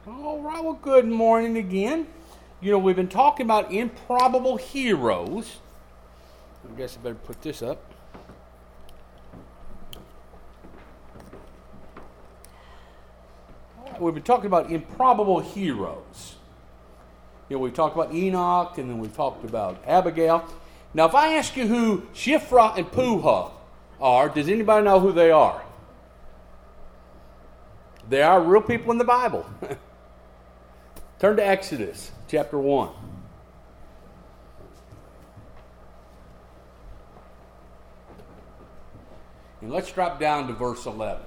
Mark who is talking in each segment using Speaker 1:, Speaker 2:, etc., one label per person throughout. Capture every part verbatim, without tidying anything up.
Speaker 1: All right, well, good morning again. You know, we've been talking about improbable heroes. I guess I better put this up. All right, we've been talking about improbable heroes. You know, we talked about Enoch, and then we talked about Abigail. Now, if I ask you who Shiphrah and Puah are, does anybody know who they are? They are real people in the Bible. Turn to Exodus chapter one. And let's drop down to verse eleven.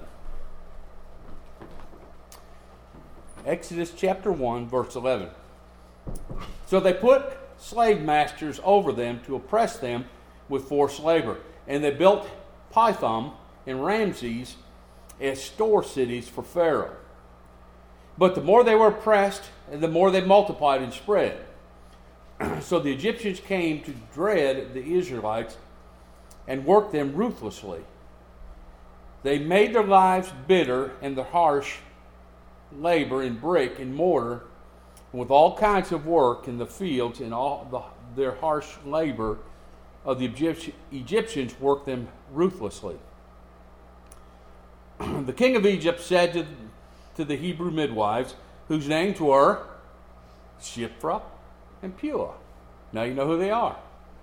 Speaker 1: Exodus chapter one, verse eleven. So they put slave masters over them to oppress them with forced labor. And they built Pithom and Ramses as store cities for Pharaoh. But the more they were oppressed, the more they multiplied and spread. So the Egyptians came to dread the Israelites and worked them ruthlessly. They made their lives bitter and their harsh labor in brick and mortar, and with all kinds of work in the fields, and all the, their harsh labor of the Egypti- Egyptians worked them ruthlessly. The king of Egypt said to, to the Hebrew midwives, whose names were Shiphrah and Puah. Now you know who they are.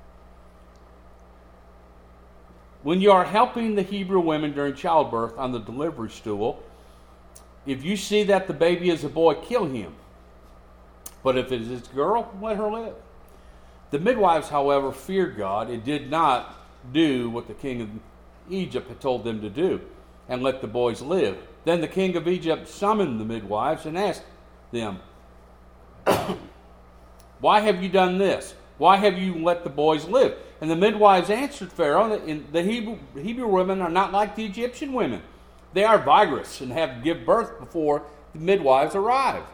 Speaker 1: When you are helping the Hebrew women during childbirth on the delivery stool, if you see that the baby is a boy, kill him. But if it is a girl, let her live. The midwives, however, feared God and did not do what the king of Egypt had told them to do, and let the boys live. Then the king of Egypt summoned the midwives and asked them, why have you done this? Why have you let the boys live? And the midwives answered Pharaoh, the Hebrew, Hebrew women are not like the Egyptian women. They are vigorous and have to give birth before the midwives arrive.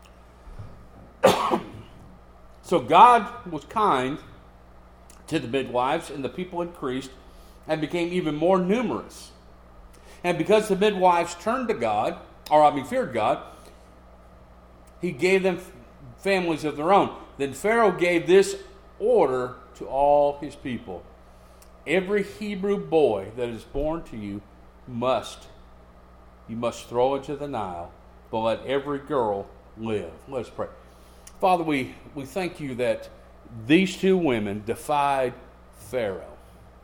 Speaker 1: So God was kind to the midwives, and the people increased and became even more numerous. And because the midwives turned to God, or I mean feared God, he gave them families of their own. Then Pharaoh gave this order to all his people. Every Hebrew boy that is born to you must, you must throw into the Nile, but let every girl live. Let's pray. Father, we, we thank you that these two women defied Pharaoh.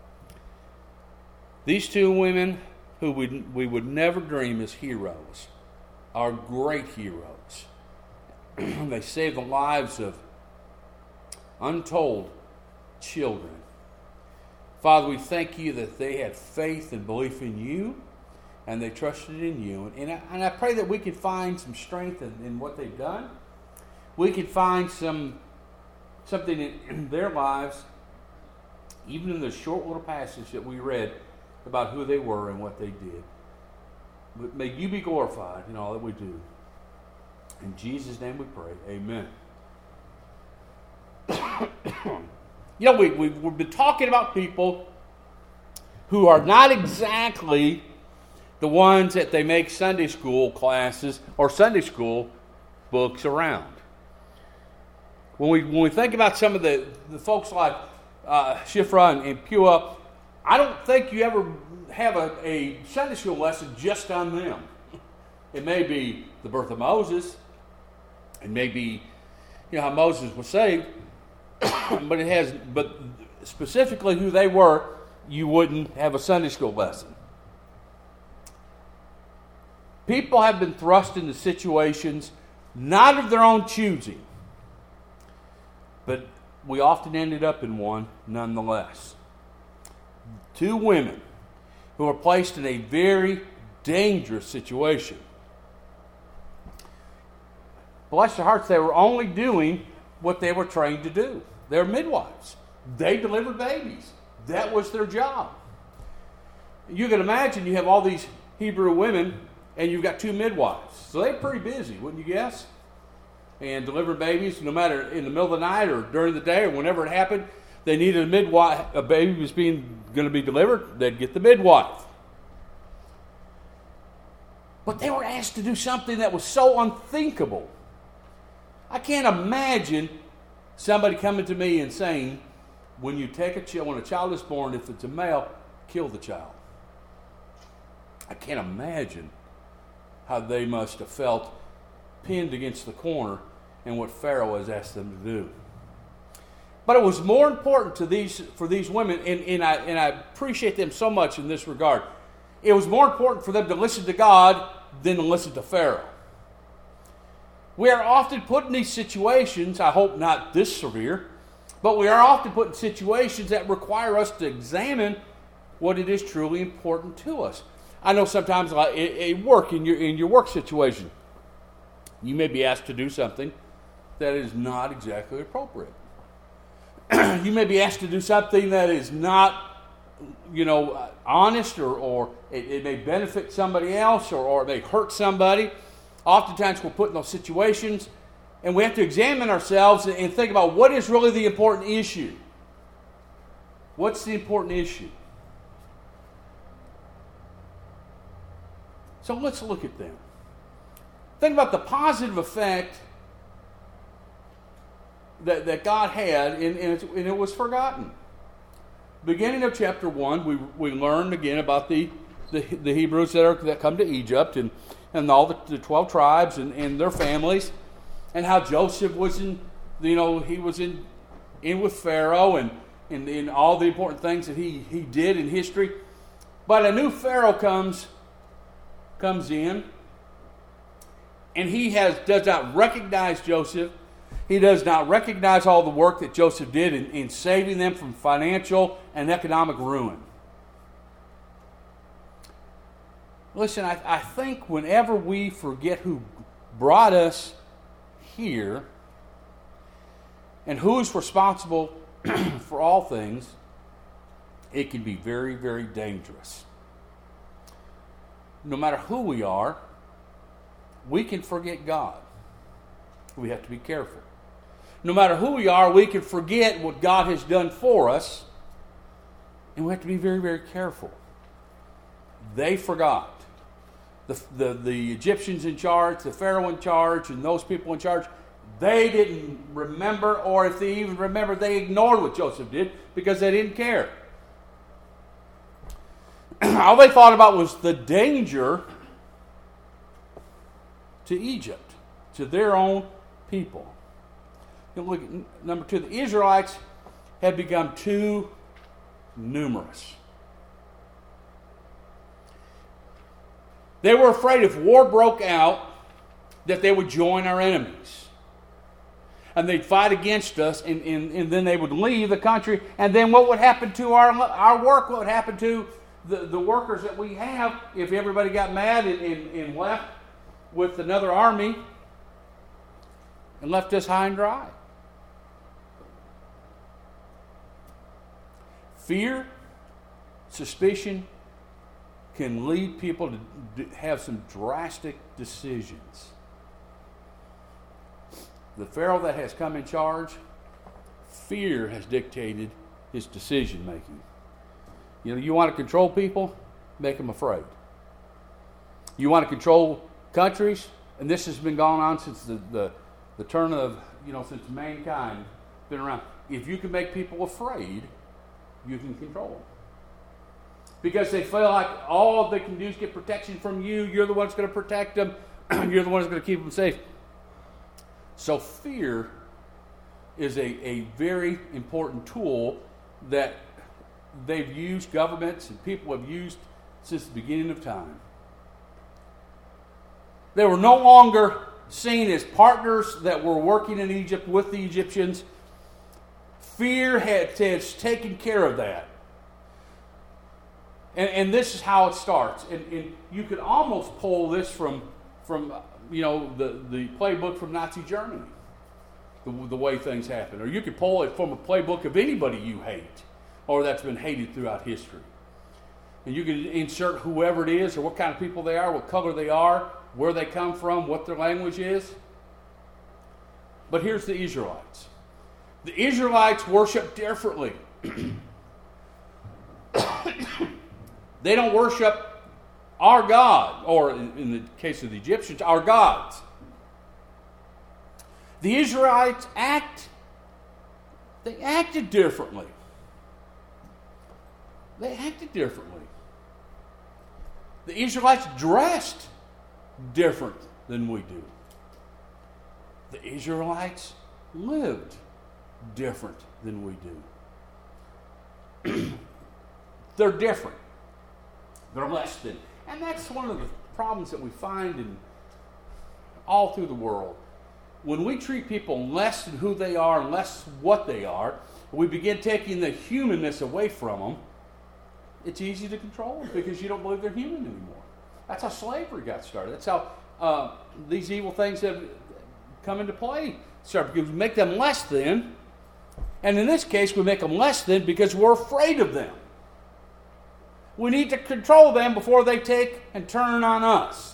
Speaker 1: These two women who we, we would never dream as heroes are great heroes. They saved the lives of untold children. Father, we thank you that they had faith and belief in you, and they trusted in you. And I, and I pray that we can find some strength in, in what they've done. We can find some something in, in their lives, even in the short little passage that we read about who they were and what they did. But may you be glorified in all that we do. In Jesus' name we pray. Amen. You know, we, we've, we've been talking about people who are not exactly the ones that they make Sunday school classes or Sunday school books around. When we when we think about some of the, the folks like uh, Shiphrah and, and Puah, I don't think you ever have a, a Sunday school lesson just on them. It may be the birth of Moses. It may be, you know, how Moses was saved. but it has, but specifically who they were, you wouldn't have a Sunday school lesson. People have been thrust into situations not of their own choosing, but we often ended up in one nonetheless. Two women who were placed in a very dangerous situation. Bless their hearts, they were only doing what they were trained to do. They were midwives. They delivered babies. That was their job. You can imagine you have all these Hebrew women and you've got two midwives. So they're pretty busy, wouldn't you guess? And delivering babies, no matter in the middle of the night or during the day or whenever it happened, they needed a midwife. A baby was being going to be delivered, they'd get the midwife. But they were asked to do something that was so unthinkable. I can't imagine somebody coming to me and saying, when you take a child, when a child is born, if it's a male, kill the child. I can't imagine how they must have felt pinned against the corner in what Pharaoh has asked them to do. But it was more important to these for these women, and, and, I, and I appreciate them so much in this regard. It was more important for them to listen to God than to listen to Pharaoh. We are often put in these situations, I hope not this severe, but we are often put in situations that require us to examine what it is truly important to us. I know sometimes at work, in your, in your work situation, you may be asked to do something that is not exactly appropriate. You may be asked to do something that is not, you know, honest, or, or it, it may benefit somebody else, or, or it may hurt somebody. Oftentimes we're put in those situations, and we have to examine ourselves and, and think about what is really the important issue. What's the important issue? So let's look at them. Think about the positive effect that, that God had, and, and, and it was forgotten. Beginning of chapter one, we we learned again about the, the, the Hebrews that are that come to Egypt, and, and all the, the twelve tribes and, and their families, and how Joseph was in, you know, he was in in with Pharaoh, and, and, and all the important things that he, he did in history. But a new Pharaoh comes comes in, and he has does not recognize Joseph. He does not recognize all the work that Joseph did in, in saving them from financial and economic ruin. Listen, I, I think whenever we forget who brought us here and who is responsible for all things, it can be very, very dangerous. No matter who we are, we can forget God. We have to be careful. No matter who we are, we can forget what God has done for us, and we have to be very, very careful. They forgot. The, the, the Egyptians in charge, the Pharaoh in charge, and those people in charge, they didn't remember, or if they even remembered, they ignored what Joseph did because they didn't care. All they thought about was the danger to Egypt, to their own people. Look at number two. The Israelites had become too numerous. They were afraid if war broke out that they would join our enemies. And they'd fight against us, and, and, and then they would leave the country. And then what would happen to our, our work? What would happen to the, the workers that we have if everybody got mad and, and, and left with another army and left us high and dry? Fear, suspicion can lead people to have some drastic decisions. The Pharaoh that has come in charge, fear has dictated his decision making. You know, you want to control people, make them afraid. You want to control countries, and this has been going on since the, the, the turn of, you know, since mankind been around. If you can make people afraid, you can control them. Because they feel like all they can do is get protection from you. You're the one that's going to protect them. You're the one that's going to keep them safe. So fear is a, a very important tool that they've used, governments and people have used since the beginning of time. They were no longer seen as partners that were working in Egypt with the Egyptians. Fear had, has taken care of that. And, and this is how it starts. And, and you could almost pull this from, from you know, the, the playbook from Nazi Germany, the, the way things happen. Or you could pull it from a playbook of anybody you hate, or that's been hated throughout history. And you can insert whoever it is, or what kind of people they are, what color they are, where they come from, what their language is. But here's the Israelites. The Israelites worship differently. They don't worship our God, or in, in the case of the Egyptians, our gods. The Israelites act, they acted differently. They acted differently. The Israelites dressed different than we do. The Israelites lived different than we do. They're different. They're less than. And that's one of the problems that we find in all through the world. When we treat people less than who they are and less what they are, we begin taking the humanness away from them, it's easy to control them because you don't believe they're human anymore. That's how slavery got started. That's how uh, these evil things have come into play. Start because we make them less than, and in this case, we make them less than because we're afraid of them. We need to control them before they take and turn on us.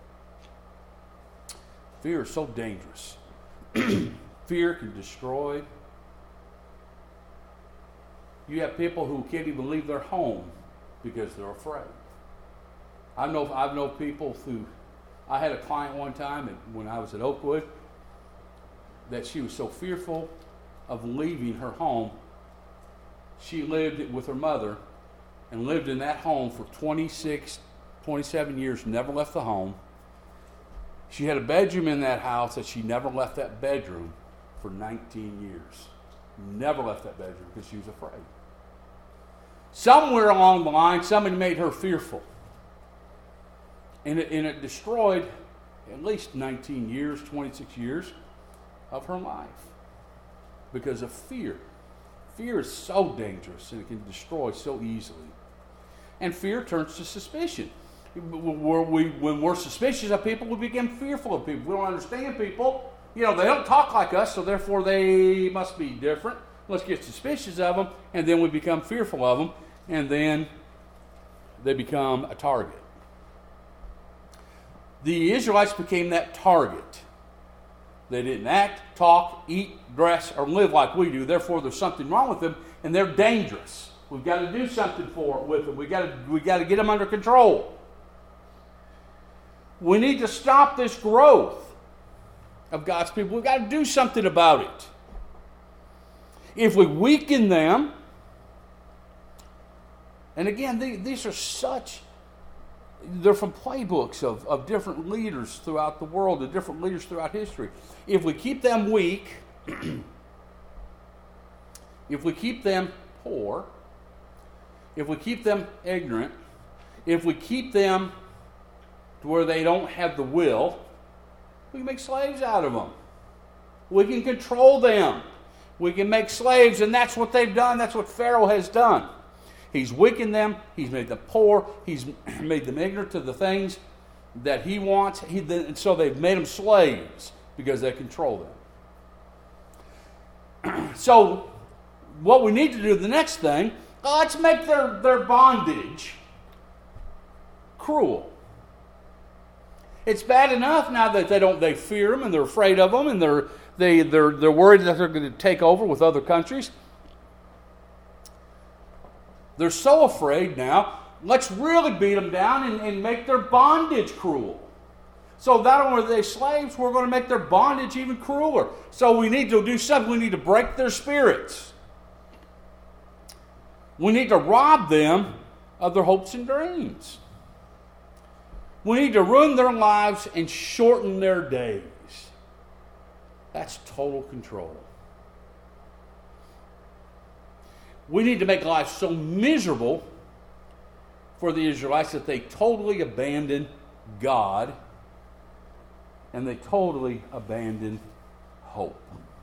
Speaker 1: Fear is so dangerous. Fear can destroy. You have people who can't even leave their home because they're afraid. I know I've known people who, I had a client one time when I was at Oakwood that she was so fearful of leaving her home. She lived with her mother and lived in that home for twenty-six, twenty-seven years, never left the home. She had a bedroom in that house that she never left that bedroom for nineteen years. Never left that bedroom because she was afraid. Somewhere along the line, somebody made her fearful. And it, and it destroyed at least nineteen years, twenty-six years of her life because of fear. Fear is so dangerous and it can destroy so easily. And fear turns to suspicion. When, we, when we're suspicious of people, we become fearful of people. We don't understand people. You know, they don't talk like us, so therefore they must be different. Let's get suspicious of them, and then we become fearful of them, and then they become a target. The Israelites became that target. They didn't act, talk, eat, dress, or live like we do. Therefore, there's something wrong with them, and they're dangerous. We've got to do something for with them. We've got to, we've got to get them under control. We need to stop this growth of God's people. We've got to do something about it. If we weaken them, and again, they, these are such, they're from playbooks of, of different leaders throughout the world, of different leaders throughout history. If we keep them weak, if we keep them poor, if we keep them ignorant, if we keep them to where they don't have the will, we can make slaves out of them. We can control them. We can make slaves, and that's what they've done. That's what Pharaoh has done. He's weakened them. He's made them poor. He's made them ignorant to the things that he wants. He, and so they've made them slaves because they control them. So what we need to do, the next thing, let's make their, their bondage cruel. It's bad enough now that they don't they fear them and they're afraid of them and they're they they're they're worried that they're going to take over with other countries. They're so afraid now. Let's really beat them down and, and make their bondage cruel. So not only are they slaves, we're going to make their bondage even crueler. So we need to do something. We need to break their spirits. We need to rob them of their hopes and dreams. We need to ruin their lives and shorten their days. That's total control. We need to make life so miserable for the Israelites that they totally abandon God and they totally abandon hope.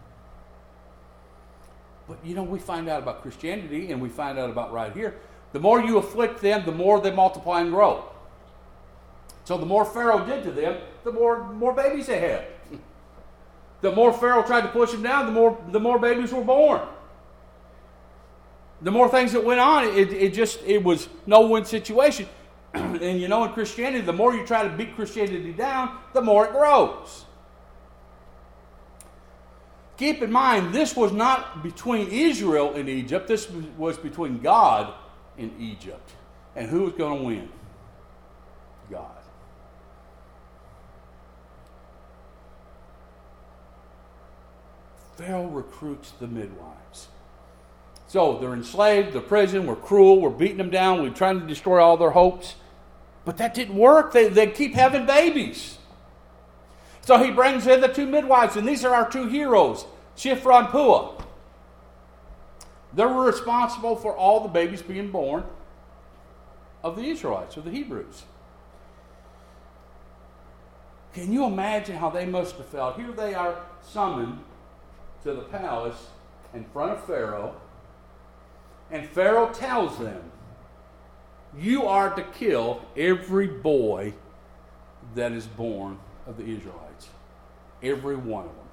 Speaker 1: But you know, we find out about Christianity and we find out about right here, the more you afflict them, the more they multiply and grow. So the more Pharaoh did to them, the more, more babies they had. The more Pharaoh tried to push them down, the more, the more babies were born. The more things that went on, it, it just, it was no-win situation. And you know, in Christianity, the more you try to beat Christianity down, the more it grows. Keep in mind, this was not between Israel and Egypt. This was between God and Egypt. And who was going to win? God. Pharaoh recruits the midwives. So they're enslaved, they're prison, we're cruel, we're beating them down, we're trying to destroy all their hopes. But that didn't work. They, they keep having babies. So he brings in the two midwives, and these are our two heroes, Shiphrah and Puah. They were responsible for all the babies being born of the Israelites, of the Hebrews. Can you imagine how they must have felt? Here they are summoned to the palace in front of Pharaoh, and Pharaoh tells them, you are to kill every boy that is born of the Israelites. Every one of them.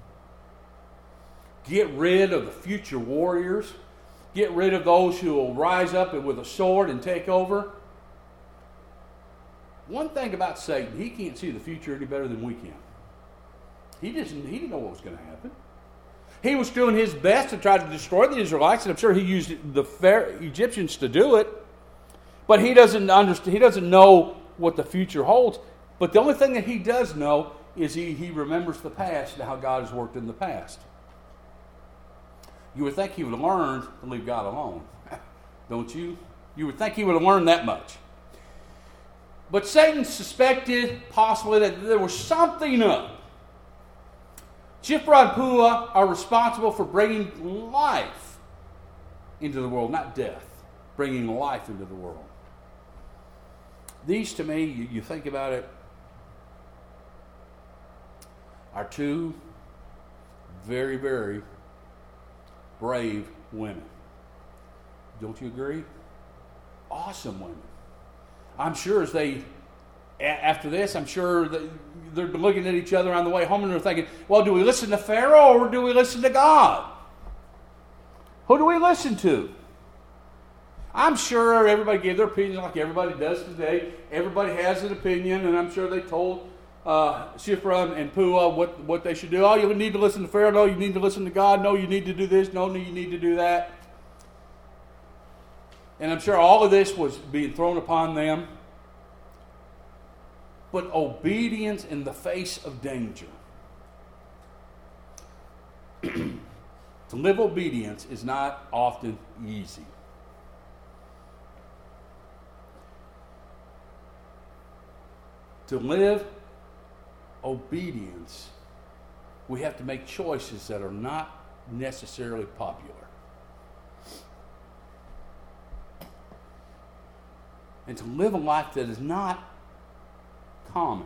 Speaker 1: Get rid of the future warriors. Get rid of those who will rise up with a sword and take over. One thing about Satan, he can't see the future any better than we can. He didn't, he didn't know what was going to happen. He was doing his best to try to destroy the Israelites, and I'm sure he used the Egyptians to do it. But he doesn't understand. He doesn't know what the future holds. But the only thing that he does know is he, he remembers the past and how God has worked in the past. You would think he would have learned to leave God alone, don't you? You would think he would have learned that much. But Satan suspected possibly that there was something up. Shiphrah and Puah are responsible for bringing life into the world, not death. Bringing life into the world. These, to me, you, you think about it, are two very, very brave women. Don't you agree? Awesome women. I'm sure as they, after this, I'm sure that they're looking at each other on the way home and they're thinking, well, do we listen to Pharaoh or do we listen to God? Who do we listen to? I'm sure everybody gave their opinion like everybody does today. Everybody has an opinion, and I'm sure they told uh, Shiphrah and Puah what, what they should do. Oh, you need to listen to Pharaoh. No, you need to listen to God. No, you need to do this. No, you need to do that. And I'm sure all of this was being thrown upon them. But obedience in the face of danger. To live obedience is not often easy. To live obedience, we have to make choices that are not necessarily popular. And to live a life that is not common.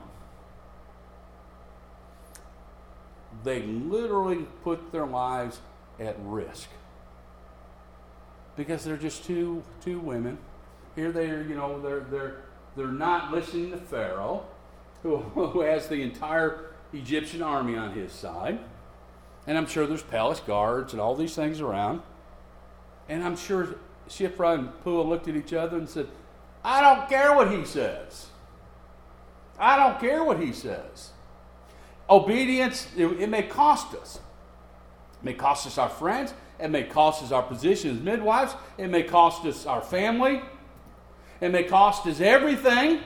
Speaker 1: They literally put their lives at risk. Because they're just two two women. Here they are, you know, they're they're they're not listening to Pharaoh, who, who has the entire Egyptian army on his side. And I'm sure there's palace guards and all these things around. And I'm sure Shiphrah and Puah looked at each other and said, I don't care what he says. I don't care what he says. Obedience, it, it may cost us. It may cost us our friends. It may cost us our position as midwives. It may cost us our family. It may cost us everything.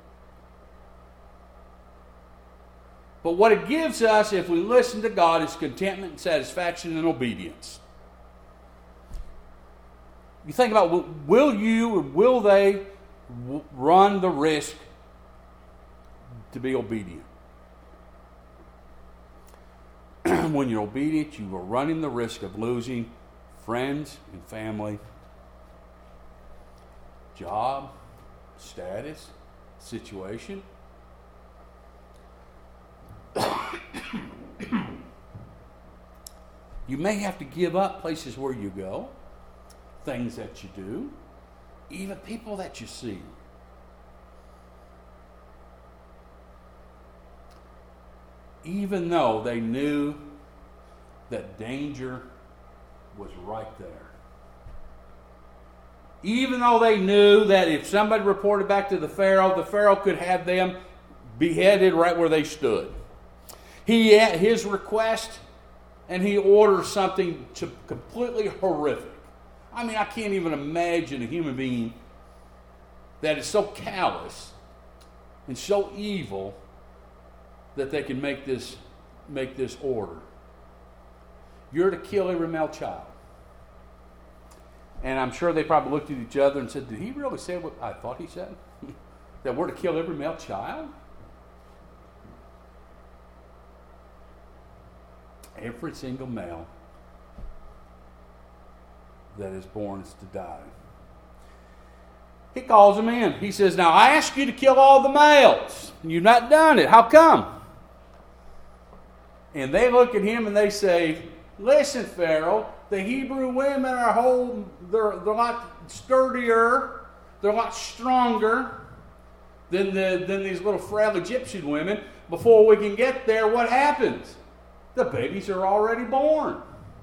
Speaker 1: But what it gives us, if we listen to God, is contentment and satisfaction and obedience. You think about, will you or will they run the risk to be obedient? When you're obedient, you are running the risk of losing friends and family, job, status, situation. You may have to give up places where you go, things that you do, even people that you see. Even though they knew that danger was right there. Even though they knew that if somebody reported back to the Pharaoh, the Pharaoh could have them beheaded right where they stood. He had his request, and he orders something to completely horrific. I mean, I can't even imagine a human being that is so callous and so evil that they can make this make this order. You're to kill every male child. And I'm sure they probably looked at each other and said, did he really say what I thought he said? That we're to kill every male child? Every single male that is born is to die. He calls them in. He says, now I ask you to kill all the males. You've not done it. How come? And they look at him and they say, listen, Pharaoh, the Hebrew women are whole, they're, they're a lot sturdier, they're a lot stronger than, the, than these little frail Egyptian women. Before we can get there, what happens? The babies are already born.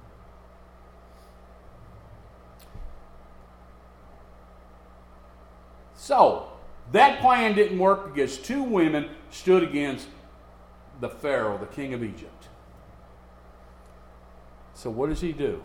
Speaker 1: So, that plan didn't work because two women stood against the Pharaoh, the king of Egypt. So what does he do?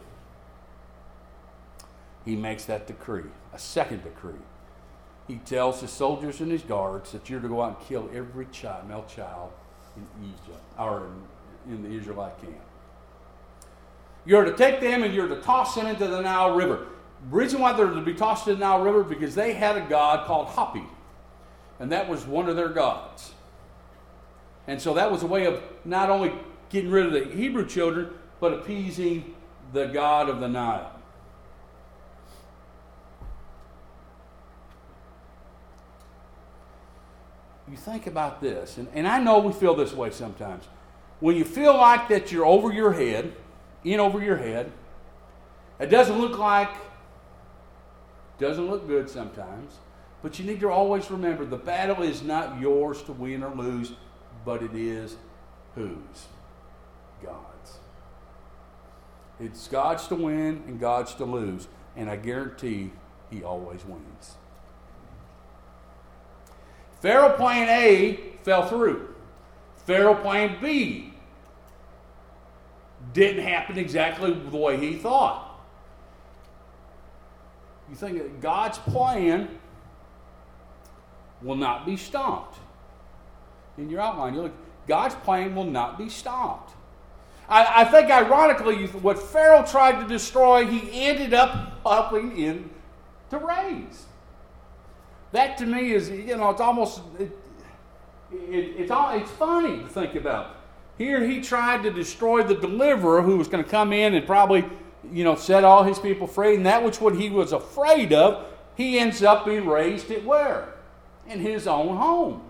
Speaker 1: He makes that decree, a second decree. He tells his soldiers and his guards that you're to go out and kill every child, male child in Egypt, or in, in the Israelite camp. You're to take them and you're to toss them into the Nile River. The reason why they're to be tossed into the Nile River because they had a god called Hapi, and that was one of their gods. And so that was a way of not only getting rid of the Hebrew children, but appeasing the god of the Nile. You think about this, and, and I know we feel this way sometimes. When you feel like that you're over your head, in over your head, it doesn't look like, doesn't look good sometimes, but you need to always remember the battle is not yours to win or lose, but it is whose? God's. It's God's to win and God's to lose, and I guarantee he always wins. Pharaoh plan A fell through. Pharaoh plan B didn't happen exactly the way he thought. You think that God's plan will not be stopped. In your outline, you look, God's plan will not be stopped. I, I think ironically, what Pharaoh tried to destroy, he ended up helping in to raise. That to me is, you know, it's almost, it, it, it's all, it's funny to think about. Here he tried to destroy the deliverer who was going to come in and probably, you know, set all his people free. And that which what he was afraid of, he ends up being raised at where? In his own home.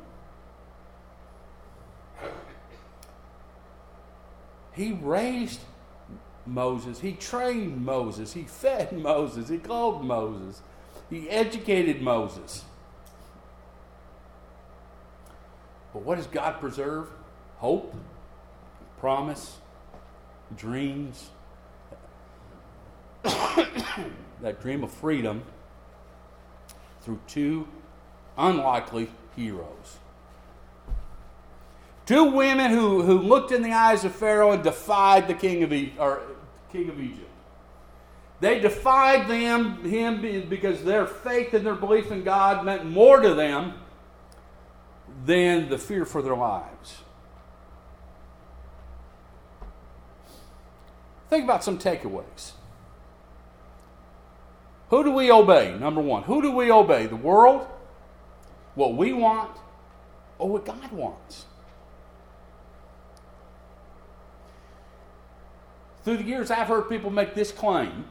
Speaker 1: He raised Moses. He trained Moses. He fed Moses. He clothed Moses. He educated Moses. But what does God preserve? Hope, promise, dreams. That dream of freedom through two unlikely heroes. Two women who, who looked in the eyes of Pharaoh and defied the king of, e- or king of Egypt. They defied them, him because their faith and their belief in God meant more to them than the fear for their lives. Think about some takeaways. Who do we obey? Number one, who do we obey? The world, what we want, or what God wants? Through the years, I've heard people make this claim.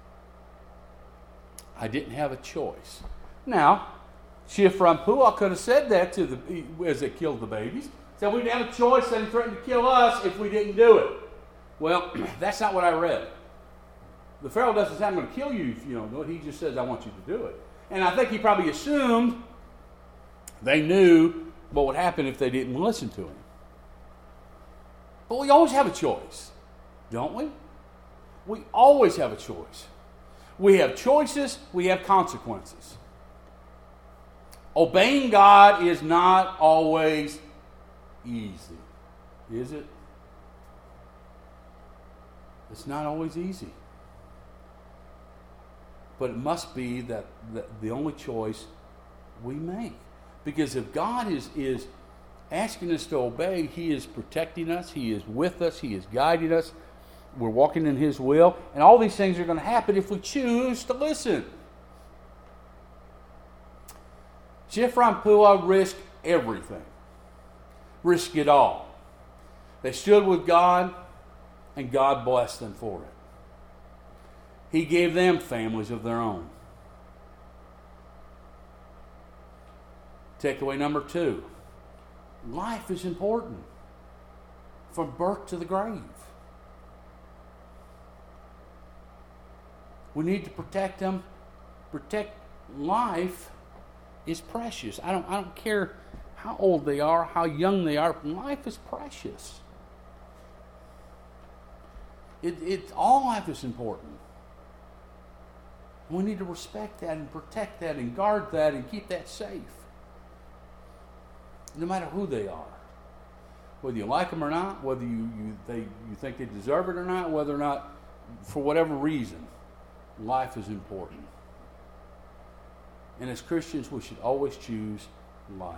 Speaker 1: I didn't have a choice. Now, Shifra Puah could have said that to the as they killed the babies. Said we didn't have a choice and threatened to kill us if we didn't do it. Well, that's not what I read. The Pharaoh doesn't say I'm going to kill you if you don't do it. He just says I want you to do it. And I think he probably assumed they knew what would happen if they didn't listen to him. But we always have a choice, don't we? We always have a choice. We have choices, we have consequences. Obeying God is not always easy, is it? It's not always easy. But it must be that the, the only choice we make. Because if God is, is asking us to obey, He is protecting us, He is with us, He is guiding us. We're walking in His will. And all these things are going to happen if we choose to listen. Shiphrah and Puah risked everything. Risked it all. They stood with God, and God blessed them for it. He gave them families of their own. Takeaway number two. Life is important. From birth to the grave. We need to protect them. Protect life is precious. I don't, I don't care how old they are, how young they are. Life is precious. It, it, all life is important. We need to respect that and protect that and guard that and keep that safe. No matter who they are. Whether you like them or not, whether you, you, they, you think they deserve it or not, whether or not, for whatever reason, life is important. And as Christians, we should always choose life.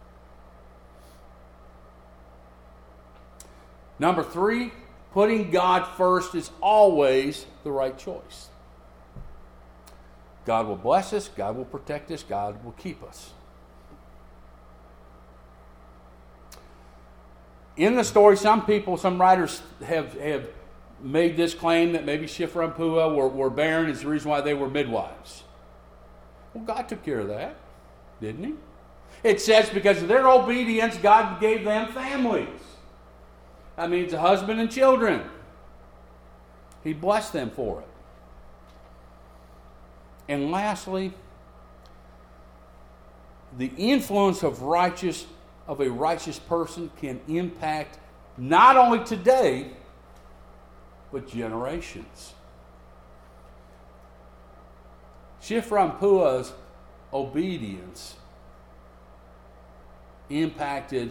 Speaker 1: Number three, putting God first is always the right choice. God will bless us, God will protect us, God will keep us. In the story, some people, some writers have, have made this claim that maybe Shiphrah and Puah were, were barren is the reason why they were midwives. Well, God took care of that, didn't He? It says because of their obedience, God gave them families. That means a husband and children. He blessed them for it. And lastly, the influence of righteous of a righteous person can impact not only today, but generations. Shiphrah and Puah's obedience impacted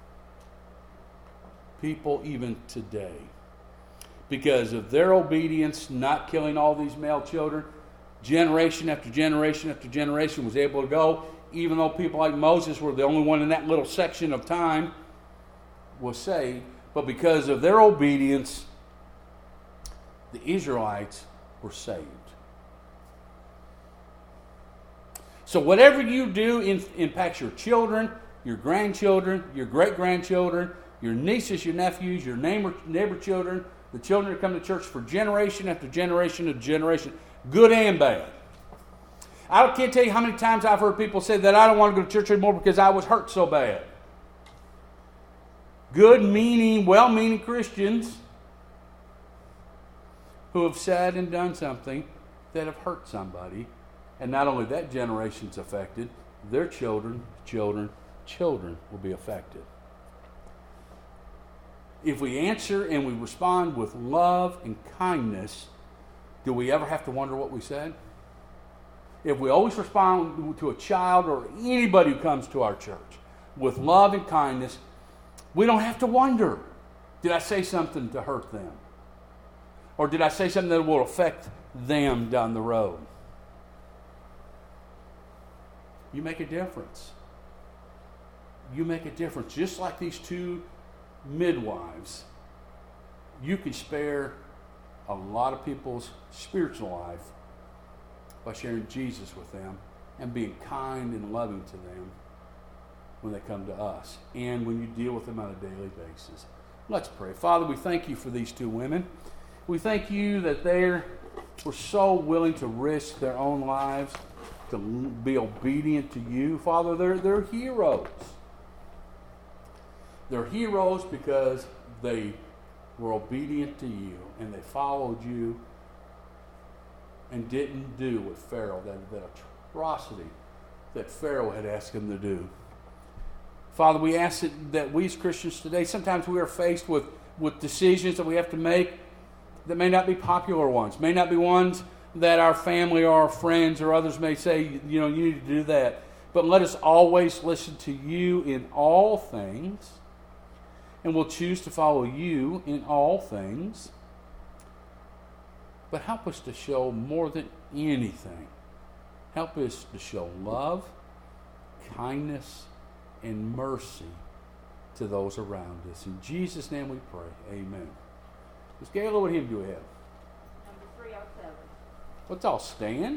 Speaker 1: people even today. Because of their obedience, not killing all these male children, generation after generation after generation was able to go, even though people like Moses were the only one in that little section of time was saved. But because of their obedience, the Israelites were saved. So whatever you do impacts your children, your grandchildren, your great-grandchildren, your nieces, your nephews, your neighbor, neighbor children, the children that come to church for generation after generation after generation, good and bad. I can't tell you how many times I've heard people say that I don't want to go to church anymore because I was hurt so bad. Good, meaning, well-meaning Christians who have said and done something that have hurt somebody. And not only that generation's affected, their children, children, children will be affected. If we answer and we respond with love and kindness, do we ever have to wonder what we said? If we always respond to a child or anybody who comes to our church with love and kindness, we don't have to wonder, did I say something to hurt them? Or did I say something that will affect them down the road? You make a difference. You make a difference. Just like these two midwives, you can spare a lot of people's spiritual life by sharing Jesus with them and being kind and loving to them when they come to us and when you deal with them on a daily basis. Let's pray. Father, we thank you for these two women. We thank you that they were so willing to risk their own lives to be obedient to you. Father, they're, they're heroes. They're heroes because they were obedient to you and they followed you and didn't do what Pharaoh, that, that atrocity that Pharaoh had asked him to do. Father, we ask that, that we as Christians today, sometimes we are faced with, with decisions that we have to make that may not be popular ones, may not be ones that our family or our friends or others may say, you know, you need to do that. But let us always listen to you in all things, and we'll choose to follow you in all things. But help us to show more than anything. Help us to show love, kindness and mercy to those around us. In Jesus' name we pray. Amen. Miss Gayla, what hymn do we have?
Speaker 2: Number three oh seven.
Speaker 1: Let's all stand.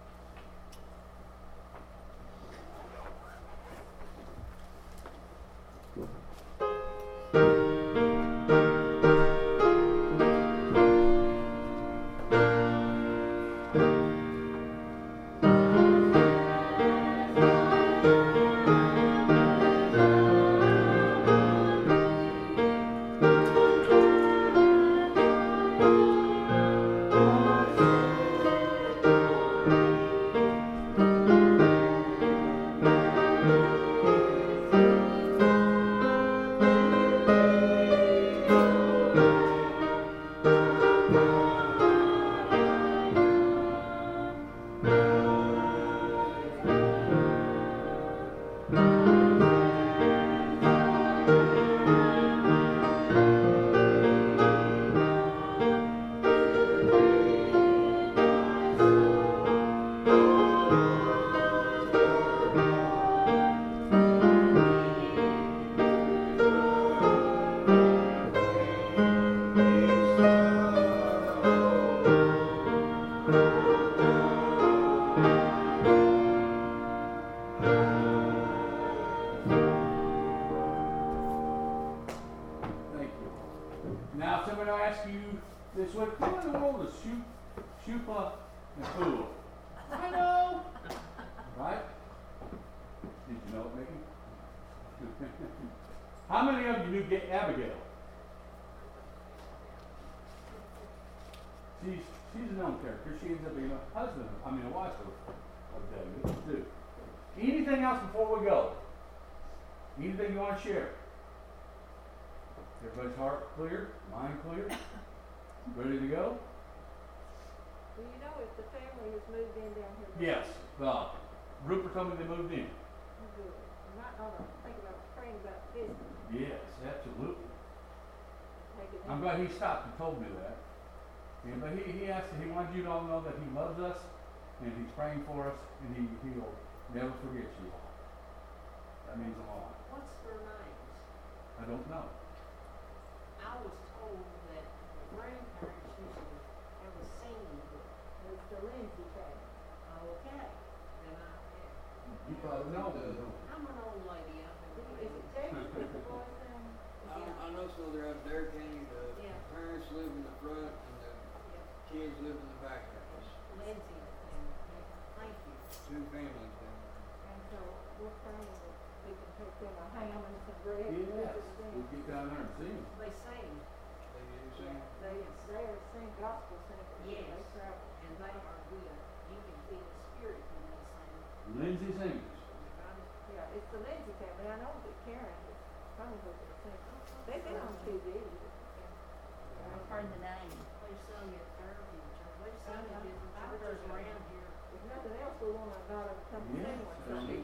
Speaker 1: Now, somebody will ask you this way, what in the world is shoot, shupa and pool? I know. Right? Did you know it, Mickey? How many of you knew Ga- Abigail? She's, she's a known character. She ends up being a husband, I mean a wife of, of David, too. Anything else before we go? Anything you want to share? Everybody's heart clear? Mind clear? Ready to go?
Speaker 2: Do you know if the family has moved in down here?
Speaker 1: Yes. Uh, Rupert told me they moved in.
Speaker 2: Oh, good. You might ought to think about praying about business.
Speaker 1: Yes, absolutely.
Speaker 2: Take it
Speaker 1: I'm
Speaker 2: in.
Speaker 1: glad he stopped and told me that. Yeah, but he, he asked, he wanted you to all know that he loves us and he's praying for us and he, he'll never forget you. That means a lot.
Speaker 3: What's their names?
Speaker 1: I don't know.
Speaker 3: I was told that grandparents used to have a singing book.
Speaker 2: It's the Lindsay family.
Speaker 3: Okay. Then I, yeah.
Speaker 1: You probably know.
Speaker 3: I'm an old lady. I've been
Speaker 2: Is it Texas with the boys down?
Speaker 4: I, I know some of their out there, County, the
Speaker 3: Yeah.
Speaker 4: parents live in the front and the
Speaker 3: Yeah.
Speaker 4: kids live in the back house.
Speaker 3: Lindsay family. Yeah. Thank you.
Speaker 4: Two families down there.
Speaker 2: And so we're praying that we can take them a ham and some bread. and
Speaker 1: Yes.
Speaker 2: visit them.
Speaker 1: We'll get down there and see him.
Speaker 3: They sing.
Speaker 4: They do sing.
Speaker 3: Yeah.
Speaker 2: They, they are sing gospel singers.
Speaker 3: Yes.
Speaker 2: They travel.
Speaker 3: And they are good. You can feel the spirit when they sing.
Speaker 1: Lindsay sings.
Speaker 3: God is
Speaker 2: Yeah, it's the Lindsay family. I know that Karen is coming with them sing. They've been on T V.
Speaker 5: I've heard the name.
Speaker 3: They've sung at therapy church. They've sung at different churches around here.
Speaker 2: If nothing else, we want our daughter to come
Speaker 1: Yes.
Speaker 2: sing one Sunday.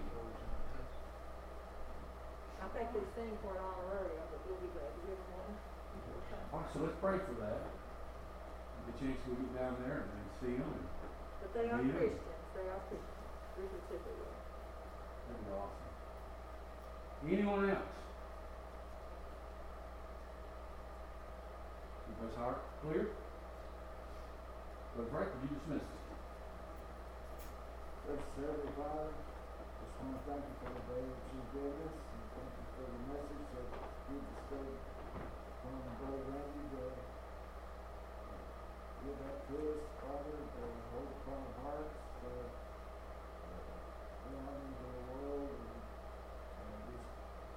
Speaker 2: I think they sing for an honorarium, but we'll be glad to give them one.
Speaker 1: All right, so let's pray for that. Get a chance to get down there and then see them. And
Speaker 2: But they are
Speaker 1: Yeah.
Speaker 2: Christians. They are Christians. Richard said they were.
Speaker 1: that'd be awesome. Anyone else? Everybody's heart clear? Brother Frank, would you dismiss us?
Speaker 6: Gracious Heavenly Father, just want to thank you for the day that you gave us, and thank you for the message that you bestowed on Brother Randy to uh, give that to us, Father, to hold upon our hearts, to uh, go out into the world and uh, just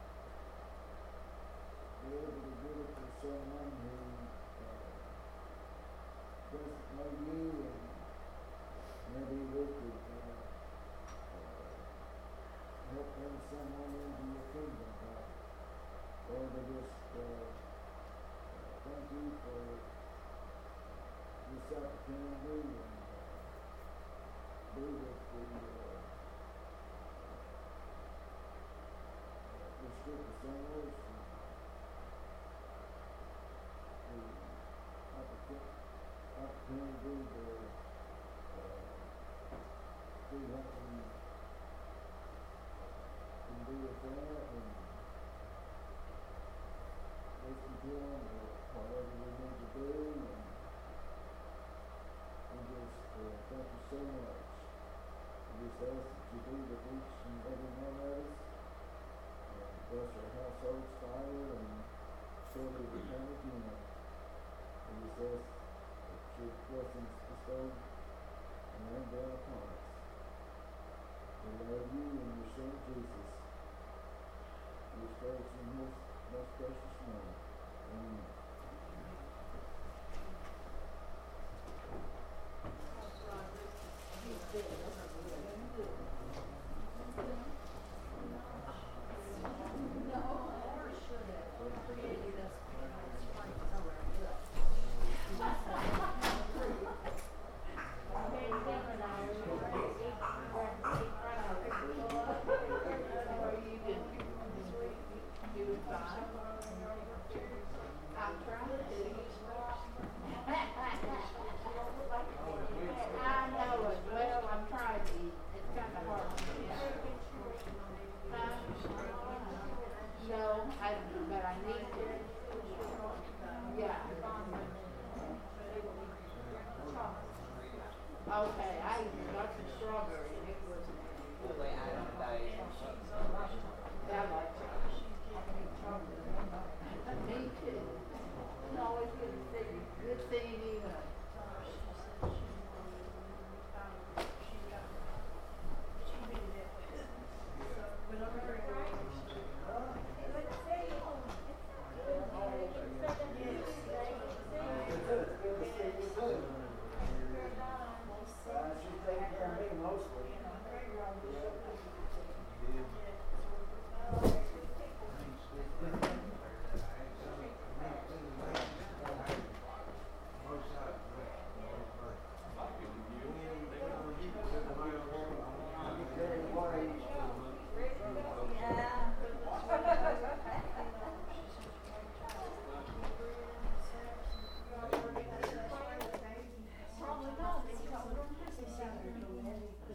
Speaker 6: be able to give it to someone who uh, doesn't know you, and maybe we could uh, uh, help bring someone into your kingdom, God. Lord, I just uh, uh, thank you for this opportunity and uh, be with the uh, uh, this group of singers and the opportunity, opportunity to uh, do what we that and listen to them or whatever we need to do, and we just, uh, thank you so much. We just ask that you be with each and every one of us, and bless our households, Father, and show that we come again. We just ask that your blessings bestowed and rain down upon us. We love you and your son Jesus. We pray in his most precious name. Amen.